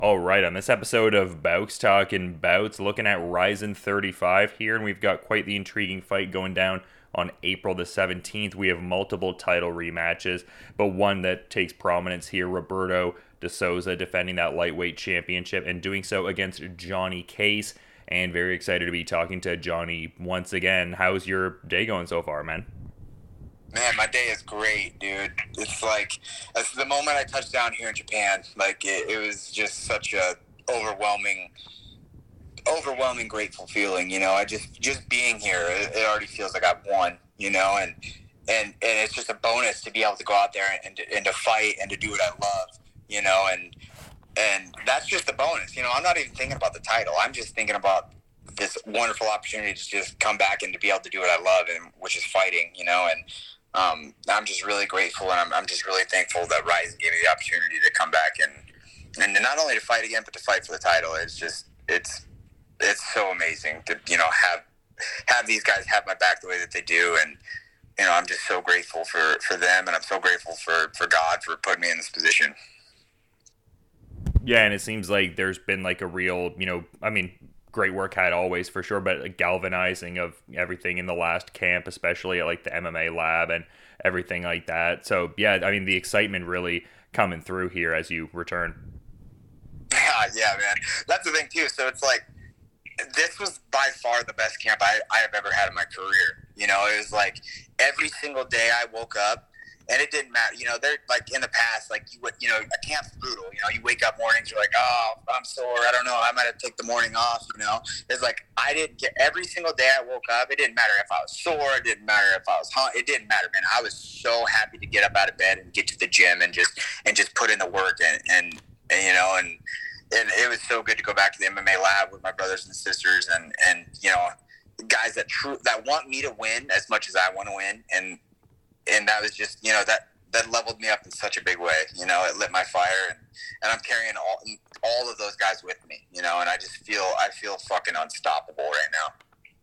All right, on this episode of Bouts Talking Bouts, looking at Ryzen 35 here, and we've got quite the intriguing fight going down on April the 17th. We have multiple title rematches, but one that takes prominence here, Roberto de Souza defending that lightweight championship and doing so against Johnny Case. And very excited to be talking to Johnny once again. How's your day going so far, man? Man, my day is great, dude. It's like the moment I touched down here in Japan, like it was just such a overwhelming grateful feeling. I just being here, it already feels like I've won. And it's just a bonus to be able to go out there and to fight and to do what I love. And that's just a bonus. I'm not even thinking about the title. I'm just thinking about this wonderful opportunity to just come back and to be able to do what I love, and which is fighting. I'm just really grateful, and I'm just really thankful that Ryzen gave me the opportunity to come back and not only to fight again, but to fight for the title. It's so amazing to have these guys have my back the way that they do, and I'm just so grateful for them, and I'm so grateful for God for putting me in this position. Yeah, and it seems like there's been like a real, great work had always for sure, but a galvanizing of everything in the last camp, especially at like the MMA lab and everything like that. So yeah, the excitement really coming through here as you return. Yeah, man. That's the thing too. So it's like, this was by far the best camp I have ever had in my career. It was like every single day I woke up, and it didn't matter. They're like in the past, like a camp's brutal. You wake up mornings, you're like, oh, I'm sore. I don't know. I might have to take the morning off. It's like I didn't get every single day I woke up. It didn't matter if I was sore. It didn't matter if I was hungry. It didn't matter, man. I was so happy to get up out of bed and get to the gym and just put in the work and it was so good to go back to the MMA lab with my brothers and sisters and guys that want me to win as much as I want to win, and that was just that leveled me up in such a big way. It lit my fire, and I'm carrying all of those guys with me. And I feel fucking unstoppable right now.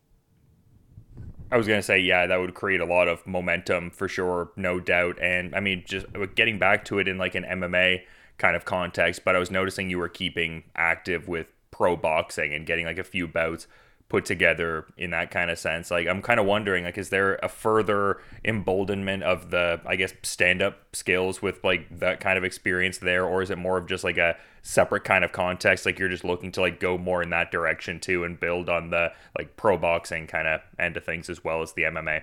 I was going to say, yeah, that would create a lot of momentum for sure, no doubt. And just getting back to it in like an MMA kind of context, but I was noticing you were keeping active with pro boxing and getting like a few bouts put together in that kind of sense. Like, I'm kind of wondering, like, is there a further emboldenment of the, I guess, stand-up skills with like that kind of experience there, or is it more of just like a separate kind of context, like you're just looking to like go more in that direction too and build on the like pro boxing kind of end of things as well as the MMA?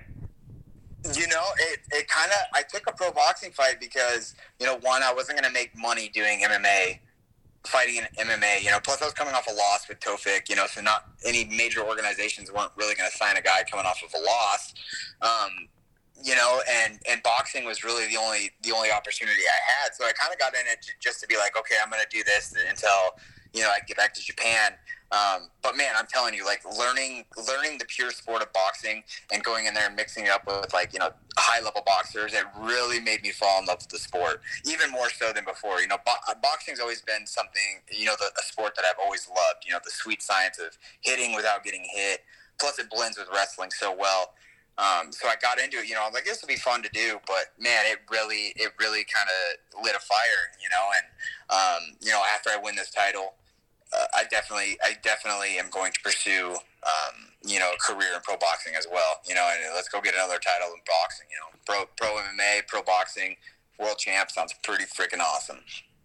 It kind of, I took a pro boxing fight because, one, I wasn't going to make money doing MMA, fighting in MMA, plus I was coming off a loss with Tofik, so not any major organizations weren't really going to sign a guy coming off of a loss, and boxing was really the only opportunity I had. So I kind of got in it just to be like, okay, I'm going to do this until, I get back to Japan. But man, I'm telling you, like learning the pure sport of boxing and going in there and mixing it up with like, high level boxers, it really made me fall in love with the sport, even more so than before. Boxing's always been something, a sport that I've always loved, the sweet science of hitting without getting hit. Plus it blends with wrestling so well. So I got into it, I'm like, this will be fun to do, but man, it really kind of lit a fire, and, after I win this title, I definitely am going to pursue, a career in pro boxing as well, and let's go get another title in boxing, pro MMA, pro boxing, world champ sounds pretty freaking awesome.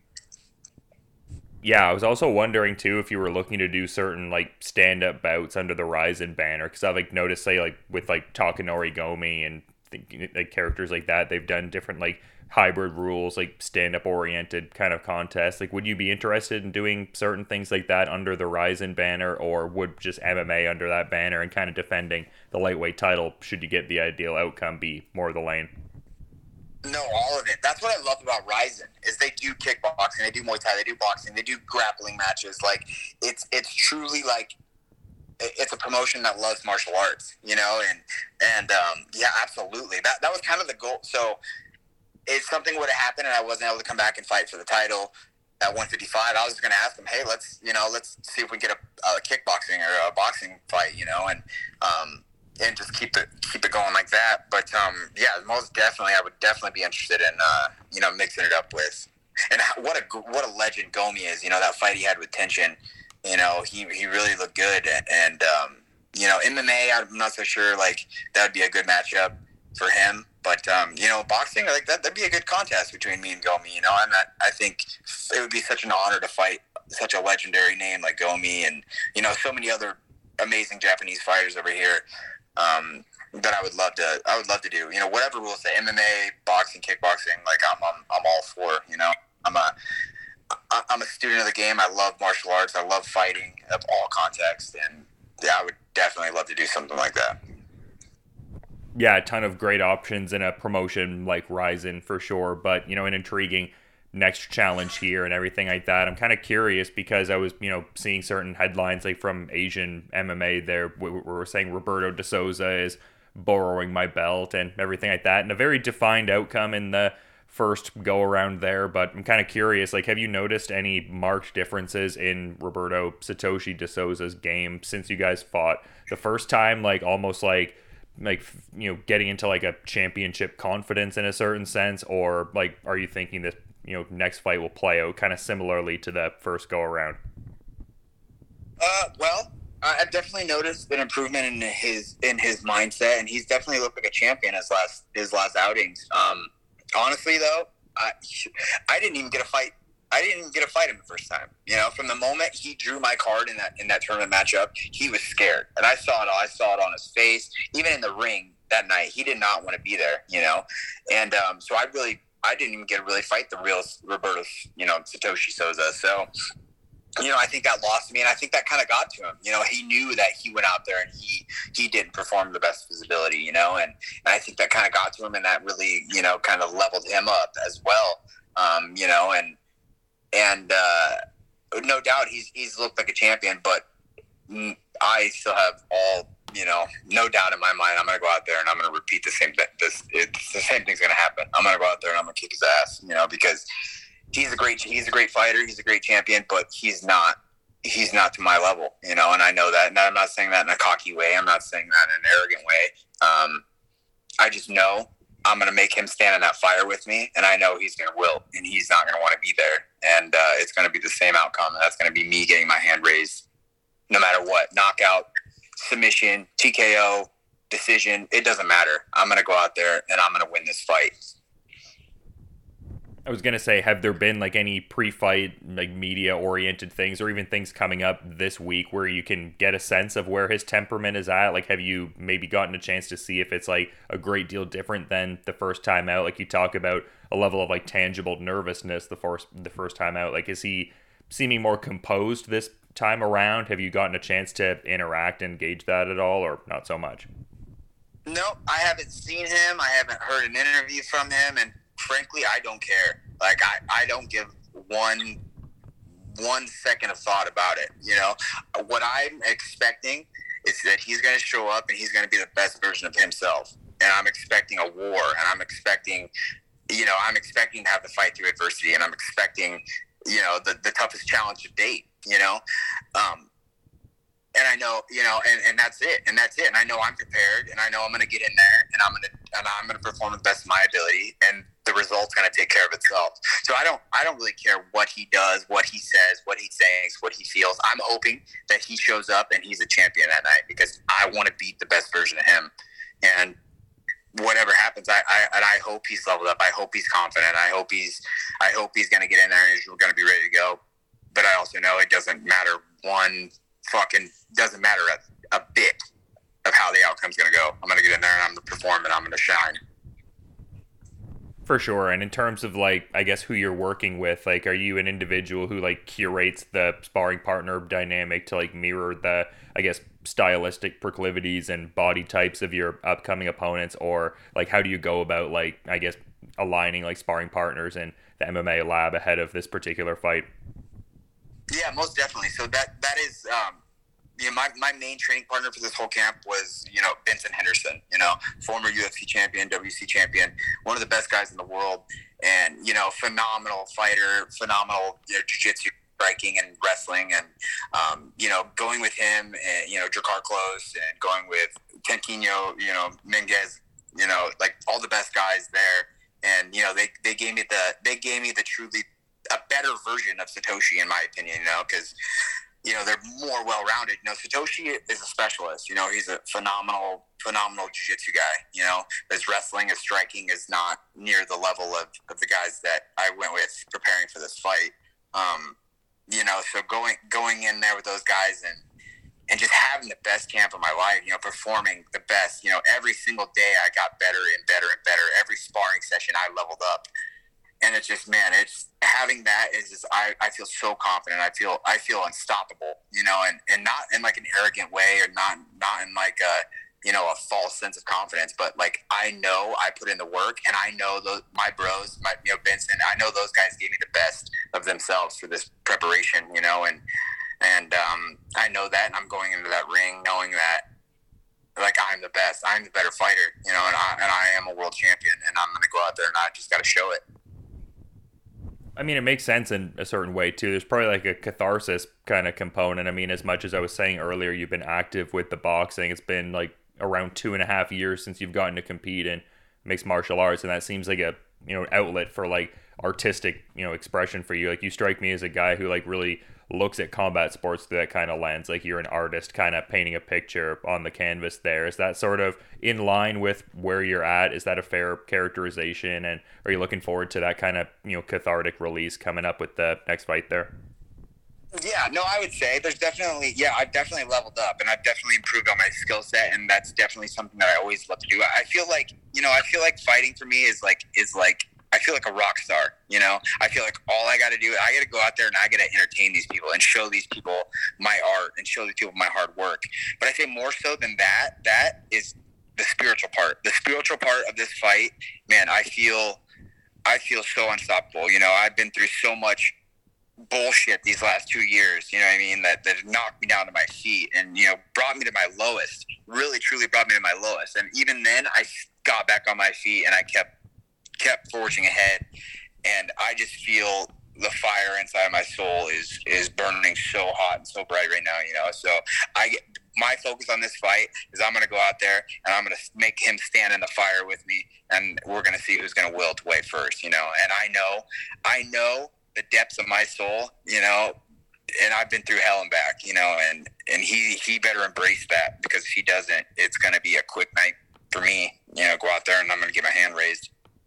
Yeah, I was also wondering too if you were looking to do certain like stand-up bouts under the Ryzen banner, because I've like noticed, say like with like Takanori Gomi and like characters like that, they've done different like hybrid rules, like stand-up oriented kind of contests. Like, would you be interested in doing certain things like that under the Ryzen banner, or would just MMA under that banner and kind of defending the lightweight title, should you get the ideal outcome, be more the lane? No, all of it. That's what I love about Ryzen is they do kickboxing, they do Muay Thai, they do boxing, they do grappling matches. Like it's truly like it's a promotion that loves martial arts, and yeah, absolutely. That was kind of the goal. So if something would have happened and I wasn't able to come back and fight for the title at 155, I was just going to ask them, hey, let's see if we can get a kickboxing or a boxing fight, and just keep it going like that. But yeah, most definitely, I would definitely be interested in mixing it up with And what a legend Gomi is. You know, that fight he had with Tenshin, you know, he really looked good. And you know, MMA, I'm not so sure like that would be a good matchup for him. But you know, boxing, like that'd be a good contest between me and Gomi. You know, I think it would be such an honor to fight such a legendary name like Gomi, and you know, so many other amazing Japanese fighters over here. That I would love to do. You know, whatever rules say, MMA, boxing, kickboxing, like I'm all for. You know, I'm a student of the game. I love martial arts. I love fighting of all contexts, and yeah, I would definitely love to do something like that. Yeah, a ton of great options in a promotion like Ryzen for sure, but you know, an intriguing next challenge here and everything like that. I'm kind of curious because I was, you know, seeing certain headlines like from Asian MMA there we're saying Roberto de Souza is borrowing my belt and everything like that, and a very defined outcome in the first go around there. But I'm kind of curious, like, have you noticed any marked differences in Roberto Satoshi de Souza's game since you guys fought the first time? Like almost like you know, getting into like a championship confidence in a certain sense, or like are you thinking this, you know, next fight will play out kind of similarly to the first go around? Well, I've definitely noticed an improvement in his mindset, and he's definitely looked like a champion his last outings. Honestly, though, I didn't even get a fight. I didn't even get a fight him the first time. You know, from the moment he drew my card in that tournament matchup, he was scared, and I saw it. I saw it on his face, even in the ring that night. He did not want to be there. You know, and so I didn't even get to really fight the real Roberto, you know, Satoshi Souza. So, you know, I think that lost me, and I think that kind of got to him. You know, he knew that he went out there and he didn't perform to the best of his ability, you know, and I think that kind of got to him, and that really, you know, kind of leveled him up as well. You know, and no doubt he's looked like a champion, but I still have you know, no doubt in my mind, I'm going to go out there and I'm going to repeat the same thing. The same thing's going to happen. I'm going to go out there and I'm going to kick his ass, you know, because he's a great fighter. He's a great champion, but he's not to my level, you know, and I know that. And I'm not saying that in a cocky way. I'm not saying that in an arrogant way. I just know I'm going to make him stand in that fire with me, and I know he's going to wilt, and he's not going to want to be there. And it's going to be the same outcome, and that's going to be me getting my hand raised no matter what. Knockout, submission, TKO, decision, it doesn't matter. I'm going to go out there, and I'm going to win this fight. I was gonna say, have there been like any pre-fight like media-oriented things, or even things coming up this week where you can get a sense of where his temperament is at? Like, have you maybe gotten a chance to see if it's like a great deal different than the first time out? Like you talk about a level of like tangible nervousness the first time out. Like, is he seeming more composed this time around? Have you gotten a chance to interact and gauge that at all, or not so much? No, I haven't seen him. I haven't heard an interview from him, and frankly, I don't care. Like, I don't give one second of thought about it. You know, what I'm expecting is that he's going to show up and he's going to be the best version of himself. And I'm expecting a war, and I'm expecting to have the fight through adversity, and I'm expecting, you know, the toughest challenge to date, you know. And I know, you know, and that's it. And I know I'm prepared, and I know I'm going to get in there, and I'm going to perform the best of my ability, and the result's going to take care of itself. So I don't really care what he does, what he says, what he thinks, what he feels. I'm hoping that he shows up and he's a champion that night, because I want to beat the best version of him. And whatever happens, I hope he's leveled up. I hope he's confident. I hope he's going to get in there and he's going to be ready to go. But I also know it doesn't matter doesn't matter a bit of how the outcome's going to go. I'm going to get in there and I'm going to perform and I'm going to shine. For sure. And in terms of like, I guess who you're working with, like, are you an individual who like curates the sparring partner dynamic to like mirror the, I guess, stylistic proclivities and body types of your upcoming opponents? Or like, how do you go about like, I guess, aligning like sparring partners in the MMA lab ahead of this particular fight? Yeah, most definitely. So that is, you know, my main training partner for this whole camp was, you know, Vincent Henderson, you know, former UFC champion, WC champion, one of the best guys in the world, and, you know, phenomenal fighter, phenomenal, you know, jiu-jitsu, striking and wrestling, and, you know, going with him and, you know, Drakkar Klose, and going with Tenquinho, you know, Menges, you know, like all the best guys there. And, you know, they gave me the truly a better version of Satoshi, in my opinion, because they're more well-rounded. Satoshi is a specialist. He's a phenomenal jiu-jitsu guy. His wrestling, his striking is not near the level of the guys that I went with preparing for this fight. So going in there with those guys and just having the best camp of my life, performing the best, every single day I got better and better and better. Every sparring session I leveled up. And it's just, man, it's having that is just, I feel so confident. I feel unstoppable, and not in like an arrogant way, or not in like a false sense of confidence, but like, I know I put in the work, and I know my bros, Benson, I know those guys gave me the best of themselves for this preparation, and I know that, and I'm going into that ring knowing that, like, I'm the best, I'm the better fighter, and I am a world champion, and I'm going to go out there and I just got to show it. I mean, it makes sense in a certain way, too. There's probably like a catharsis kind of component. I mean, as much as I was saying earlier, you've been active with the boxing. It's been like around 2.5 years since you've gotten to compete in mixed martial arts. And that seems like a, outlet for like artistic, expression for you. Like, you strike me as a guy who like really looks at combat sports through that kind of lens. Like, you're an artist kind of painting a picture on the canvas there. Is that sort of in line with where you're at? Is that a fair characterization? And are you looking forward to that kind of, cathartic release coming up with the next fight there? Yeah, no, I would say there's definitely, I've definitely leveled up, and I've definitely improved on my skill set, and that's definitely something that I always love to do. I feel like, fighting for me is like I feel like a rock star, I feel like all I got to do, I got to go out there and I got to entertain these people and show these people my art and show these people my hard work. But I say more so than that is the spiritual part. The spiritual part of this fight, man, I feel so unstoppable. I've been through so much bullshit these last 2 years, that knocked me down to my feet and, brought me to my lowest, really, truly brought me to my lowest. And even then I got back on my feet and I kept forging ahead, and I just feel the fire inside of my soul is burning so hot and so bright right now, so my focus on this fight is I'm going to go out there and I'm going to make him stand in the fire with me, and we're going to see who's going to wilt away first, and I know the depths of my soul, and I've been through hell and back, and he better embrace that, because if he doesn't, it's going to be a quick night for me, go out there and I'm going to get my hand raised.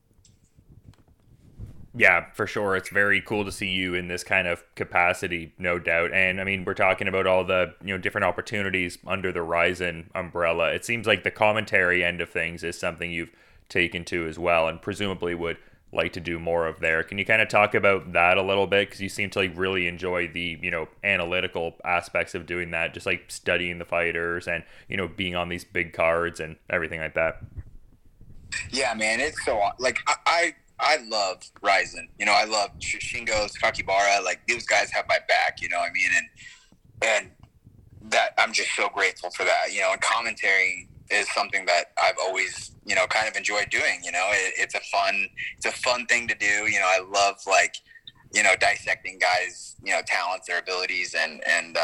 Yeah, for sure. It's very cool to see you in this kind of capacity, no doubt. And I mean, we're talking about all the, different opportunities under the Rizin umbrella. It seems like the commentary end of things is something you've taken to as well, and presumably would like to do more of there. Can you kind of talk about that a little bit? Because you seem to like really enjoy the, analytical aspects of doing that, just like studying the fighters and, being on these big cards and everything like that. Yeah, man, it's so like I love Rizin. I love Shingo, Sakakibara. Like, those guys have my back. And that I'm just so grateful for that. And commentary is something that I've always kind of enjoyed doing. It's a fun thing to do. I love dissecting guys, talents, their abilities, and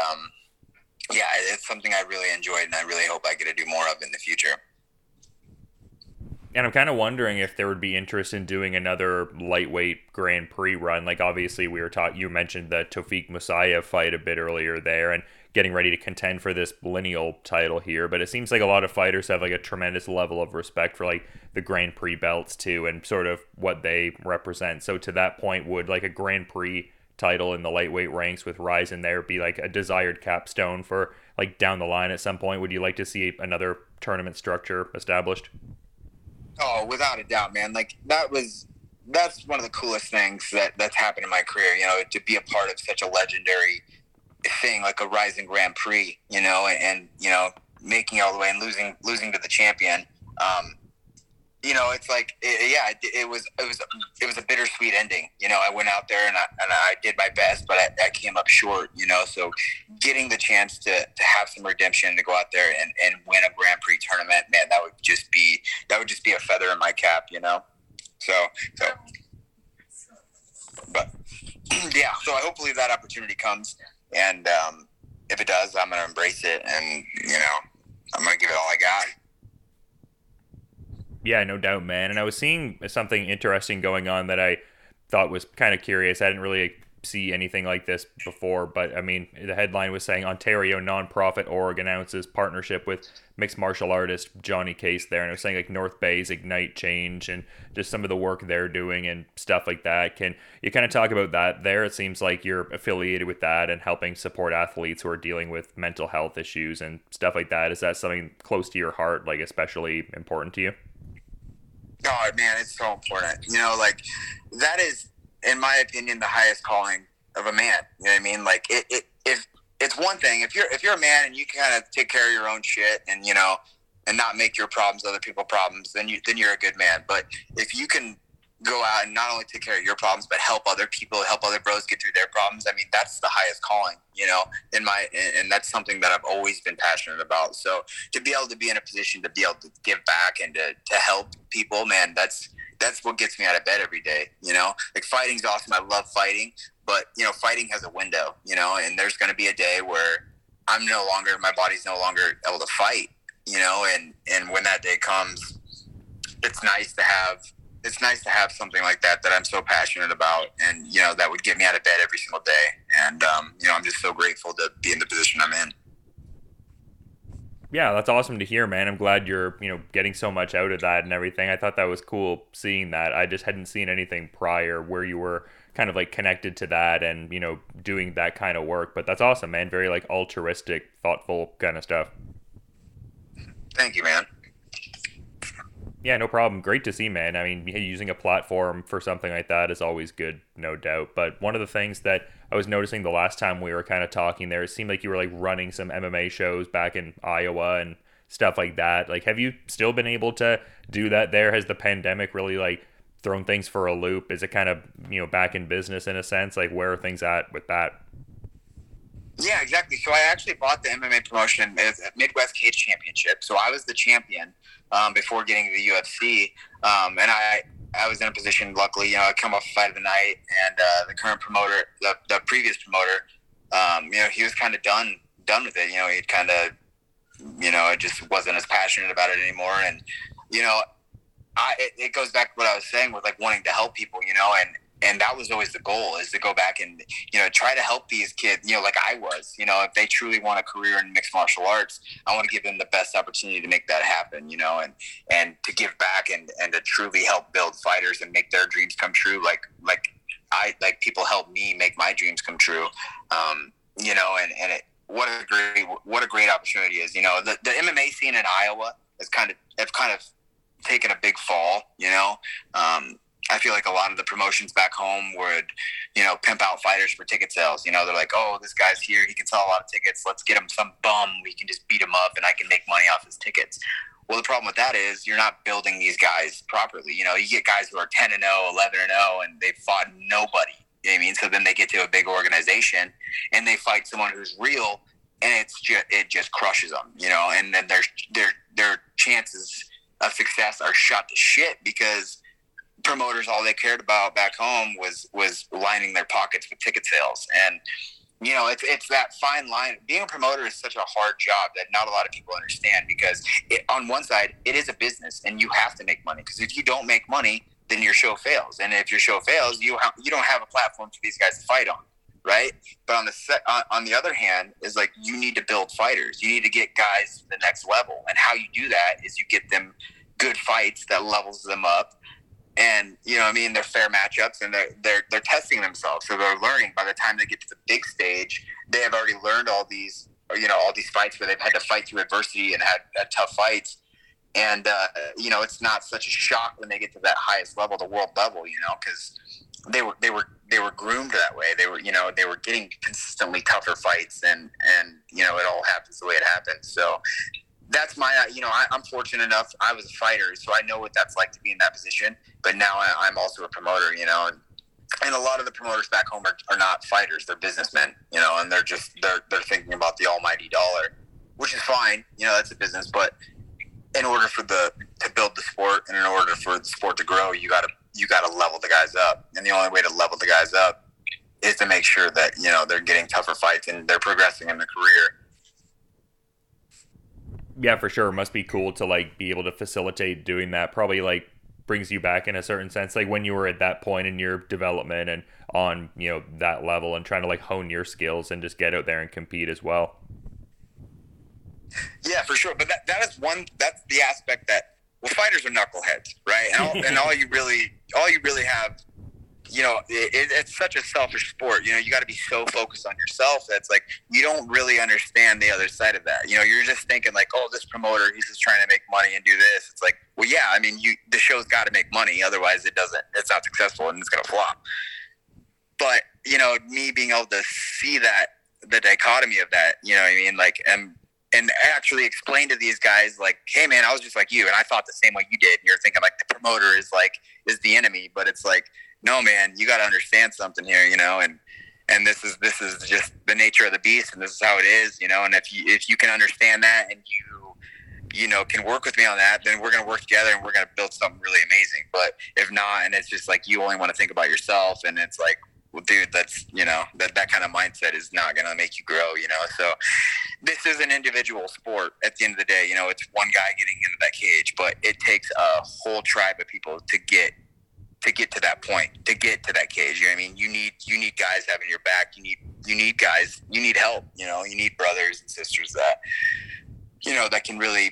it's something I really enjoyed, and I really hope I get to do more of in the future. And I'm kind of wondering if there would be interest in doing another lightweight Grand Prix run. Like, obviously, you mentioned the Tofik Musayev fight a bit earlier there, and getting ready to contend for this lineal title here. But it seems like a lot of fighters have like a tremendous level of respect for like the Grand Prix belts too, and sort of what they represent. So to that point, would like a Grand Prix title in the lightweight ranks with Rizin there be like a desired capstone for like down the line at some point? Would you like to see another tournament structure established? Oh, without a doubt, man. Like, that's one of the coolest things that's happened in my career, to be a part of such a legendary thing like a Rizin Grand Prix, and making it all the way and losing to the champion. It's like, it was a bittersweet ending. I went out there and I did my best, but I came up short, so getting the chance to have some redemption, to go out there and win a Grand Prix tournament, man, that would just be a feather in my cap, but yeah, so hopefully that opportunity comes, and if it does, I'm going to embrace it, and, I'm going to give it all I got. Yeah, no doubt, man. And I was seeing something interesting going on that I thought was kind of curious. I didn't really see anything like this before, but I mean, the headline was saying Ontario nonprofit org announces partnership with mixed martial artist Johnny Case there, and it was saying like North Bay's Ignite Change and just some of the work they're doing and stuff like that. Can you kind of talk about that there? It seems like you're affiliated with that and helping support athletes who are dealing with mental health issues and stuff like that. Is that something close to your heart, like especially important to you? Oh man, it's so important. Like that is, in my opinion, the highest calling of a man. You know what I mean? Like if it's one thing if you're a man and you can kind of take care of your own shit and and not make your problems other people's problems, then you're a good man. But if you can go out and not only take care of your problems but help other people, help other bros get through their problems, I mean that's the highest calling. And that's something that I've always been passionate about. So to be able to be in a position to be able to give back and to help people, man, that's what gets me out of bed every day. Like fighting's awesome. I love fighting, but fighting has a window, and there's going to be a day where my body's no longer able to fight, and when that day comes, it's nice to have something like that I'm so passionate about, and that would get me out of bed every single day. And I'm just so grateful to be in the position I'm in. Yeah, that's awesome to hear, man. I'm glad you're, getting so much out of that and everything. I thought that was cool seeing that. I just hadn't seen anything prior where you were kind of like connected to that and, doing that kind of work. But that's awesome, man. Very like altruistic, thoughtful kind of stuff. Thank you, man. Yeah, no problem. Great to see, man. I mean, using a platform for something like that is always good, no doubt. But one of the things that I was noticing the last time we were kind of talking there, it seemed like you were like running some MMA shows back in Iowa and stuff like that. Like, have you still been able to do that there? Has the pandemic really like thrown things for a loop? Is it kind of, back in business in a sense? Like, where are things at with that? Yeah, exactly. So I actually bought the MMA promotion as Midwest Cage Championship. So I was the champion before getting to the UFC, and I was in a position. Luckily, I come off fight of the night, and the current promoter, the previous promoter, he was kind of done with it. He'd kind of, it just wasn't as passionate about it anymore, and it goes back to what I was saying with like wanting to help people, and that was always the goal, is to go back and, try to help these kids, like I was, if they truly want a career in mixed martial arts, I want to give them the best opportunity to make that happen, and to give back and to truly help build fighters and make their dreams come true. Like people help me make my dreams come true. What a great opportunity is, the MMA scene in Iowa have kind of taken a big fall, I feel like a lot of the promotions back home would, pimp out fighters for ticket sales. They're like, oh, this guy's here. He can sell a lot of tickets. Let's get him some bum. We can just beat him up and I can make money off his tickets. Well, the problem with that is you're not building these guys properly. You get guys who are 10-0, 11-0, and they've fought nobody. You know what I mean? So then they get to a big organization and they fight someone who's real, and it just crushes them, and then their chances of success are shot to shit because promoters, all they cared about back home was lining their pockets with ticket sales. And it's that fine line. Being a promoter is such a hard job that not a lot of people understand, because on one side it is a business and you have to make money, because if you don't make money, then your show fails, and if your show fails, you don't have a platform for these guys to fight on, right? But on the other hand is like, you need to build fighters. You need to get guys to the next level, and how you do that is you get them good fights that levels them up. And they're fair matchups, and they're testing themselves, so they're learning. By the time they get to the big stage, they have already learned all these fights where they've had to fight through adversity and had tough fights. And it's not such a shock when they get to that highest level, the world level, because they were groomed that way. They were getting consistently tougher fights, and it all happens the way it happens. So that's I'm fortunate enough. I was a fighter, so I know what that's like to be in that position. But now I'm also a promoter, and a lot of the promoters back home are not fighters; they're businessmen, and they're thinking about the almighty dollar, which is fine. That's a business, but in order to build the sport, and in order for the sport to grow, you gotta level the guys up, and the only way to level the guys up is to make sure that they're getting tougher fights and they're progressing in their career. Yeah, for sure. It must be cool to like be able to facilitate doing that. Probably like brings you back in a certain sense, like when you were at that point in your development and on, that level and trying to like hone your skills and just get out there and compete as well. Yeah, for sure. But that's the aspect that, well, fighters are knuckleheads, right? And all you really have, it's such a selfish sport. You got to be so focused on yourself that's like you don't really understand the other side of that. You're just thinking like, oh, this promoter, he's just trying to make money and do this. It's like, well, yeah, I mean, the show's got to make money, otherwise it's not successful and it's gonna flop. But me being able to see that, the dichotomy of that, you know what I mean, like, and actually explain to these guys like, hey man, I was just like you and I thought the same way you did. And you're thinking like the promoter is the enemy, but it's like, no man, you got to understand something here, and this is just the nature of the beast, and this is how it is, and if you can understand that and you can work with me on that, then we're going to work together and we're going to build something really amazing. But if not, and it's just like you only want to think about yourself, and it's like, well, dude, that's, that kind of mindset is not going to make you grow, so this is an individual sport at the end of the day. It's one guy getting into that cage, but it takes a whole tribe of people to get to that point, to get to that cage. I mean, you need guys having your back. You need guys, you need help, you need brothers and sisters that, that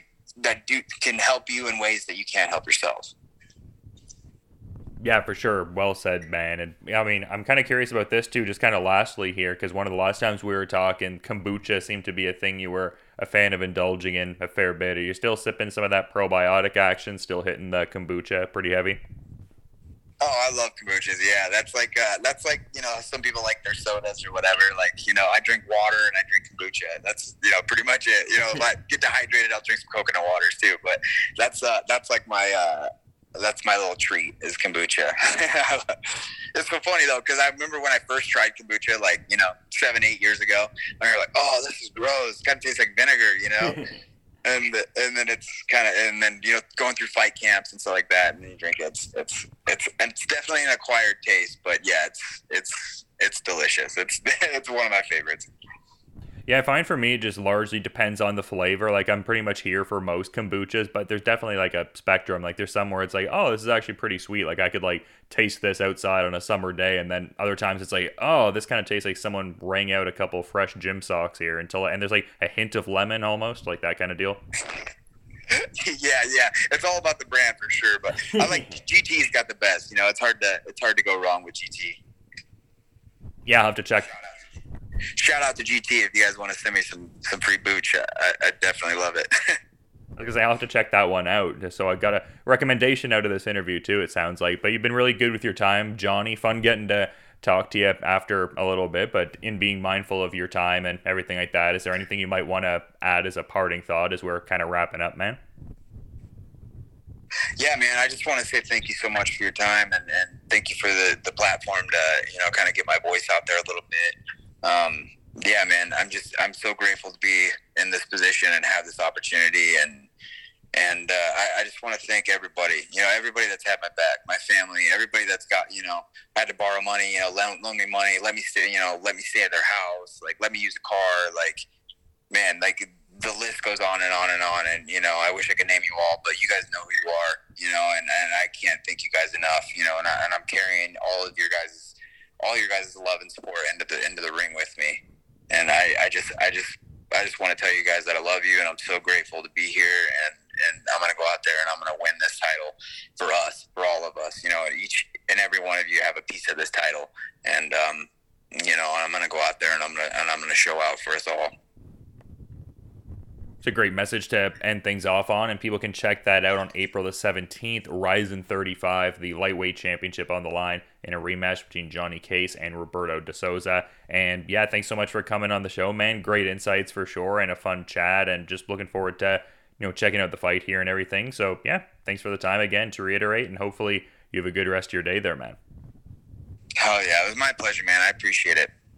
can help you in ways that you can't help yourself. Yeah, for sure. Well said, man. And I mean, I'm kind of curious about this too, just kind of lastly here, because one of the last times we were talking, kombucha seemed to be a thing you were a fan of indulging in a fair bit. Are you still sipping some of that probiotic action, still hitting the kombucha pretty heavy? Oh, I love kombuchas. Yeah, that's like some people like their sodas or whatever. Like, I drink water and I drink kombucha. That's pretty much it. If I get dehydrated, I'll drink some coconut waters too. But that's like that's my little treat is kombucha. It's so funny though, because I remember when I first tried kombucha, 7-8 years ago, and you're like, oh, this is gross. It kind of tastes like vinegar, And then it's kind of, and then going through fight camps and stuff like that, and then you drink it. It's definitely an acquired taste, but yeah, it's delicious. It's one of my favorites. Yeah, I find for me it just largely depends on the flavor. Like I'm pretty much here for most kombuchas, but there's definitely like a spectrum. Like there's some where it's like, oh, this is actually pretty sweet. Like I could like taste this outside on a summer day, and then other times it's like, oh, this kind of tastes like someone rang out a couple fresh gym socks here and there's like a hint of lemon almost, like that kind of deal. Yeah, it's all about the brand for sure. But I like GT's got the best. It's hard to go wrong with GT. Yeah, I'll have to check. Shout out to GT if you guys want to send me some free booch. I definitely love it. Because I'll have to check that one out. So I got a recommendation out of this interview too, it sounds like. But you've been really good with your time, Johnny. Fun getting to talk to you after a little bit, but in being mindful of your time and everything like that, is there anything you might want to add as a parting thought as we're kind of wrapping up, man? Yeah, man, I just want to say thank you so much for your time, and thank you for the platform to, kind of get my voice out there a little bit. Yeah, man, I'm so grateful to be in this position and have this opportunity. And I just want to thank everybody, everybody that's had my back, my family, everybody that's got, had to borrow money, loan me money, let me stay at their house, like, let me use a car. Like, man, like the list goes on and on and on. And, I wish I could name you all, but you guys know who you are, and I can't thank you guys enough, and I'm carrying all your guys' love and support into the ring with me. And I just want to tell you guys that I love you, and I'm so grateful to be here, and I'm going to go out there and I'm going to win this title for us, for all of us. Each and every one of you have a piece of this title, and I'm going to go out there and I'm going to show out for us all. It's a great message to end things off on, and people can check that out on April the 17th. Rizin 35, the lightweight championship on the line in a rematch between Johnny Case and Roberto De Souza. And yeah, thanks so much for coming on the show, man. Great insights for sure, and a fun chat, and just looking forward to checking out the fight here and everything. So yeah, thanks for the time again to reiterate, and hopefully you have a good rest of your day there, man. Oh yeah, it was my pleasure, man. I appreciate it.